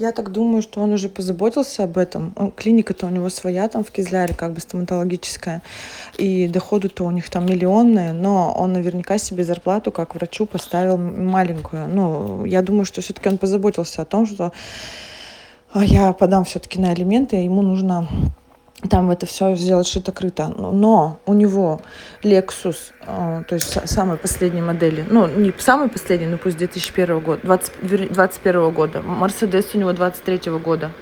Я так думаю, что он уже позаботился об этом. Клиника-то у него своя там в Кизляре, как бы стоматологическая. И доходы-то у них там миллионные, но он наверняка себе зарплату как врачу поставил маленькую. Ну, я думаю, что все-таки он позаботился о том, что я подам все-таки на алименты, и ему нужно там это все сделать шито-крыто. Но у него Lexus, то есть самой последней модели, ну, не самой последней, но пусть 2001 года, 21 года. Мерседес у него 23 года.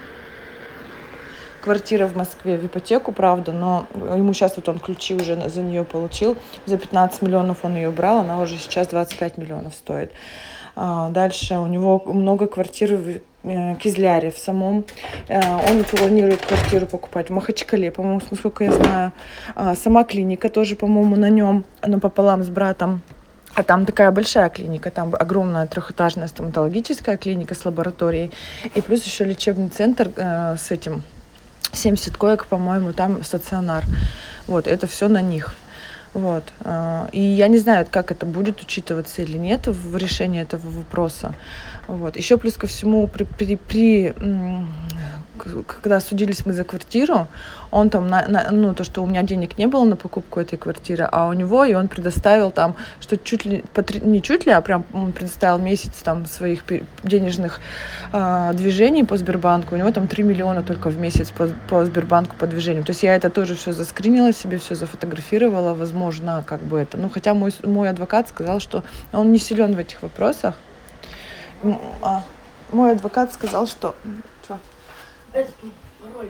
Квартира в Москве в ипотеку, правда, но ему сейчас вот он ключи уже за нее получил. За 15 миллионов он ее брал, она уже сейчас 25 миллионов стоит. Дальше у него много квартир в Кизляре в самом. Он планирует квартиру покупать в Махачкале, по-моему, насколько я знаю. Сама клиника тоже, по-моему, на нем, пополам с братом. А там такая большая клиника, там огромная трехэтажная стоматологическая клиника с лабораторией. И плюс еще лечебный центр с этим 70 коек, по-моему, там стационар. Вот, это все на них. Вот. И я не знаю, как это будет учитываться или нет в решении этого вопроса. Вот. Еще плюс ко всему, когда судились мы за квартиру, он там, ну, то, что у меня денег не было на покупку этой квартиры, а у него, и он предоставил там, что чуть ли, не чуть ли, а прям он предоставил месяц там своих денежных движений по Сбербанку. У него там 3 миллиона только в месяц по Сбербанку по движению. То есть я это тоже все заскринила себе, все зафотографировала, возможно, как бы это. Ну, хотя мой адвокат сказал, что он не силен в этих вопросах. Мой адвокат сказал, что...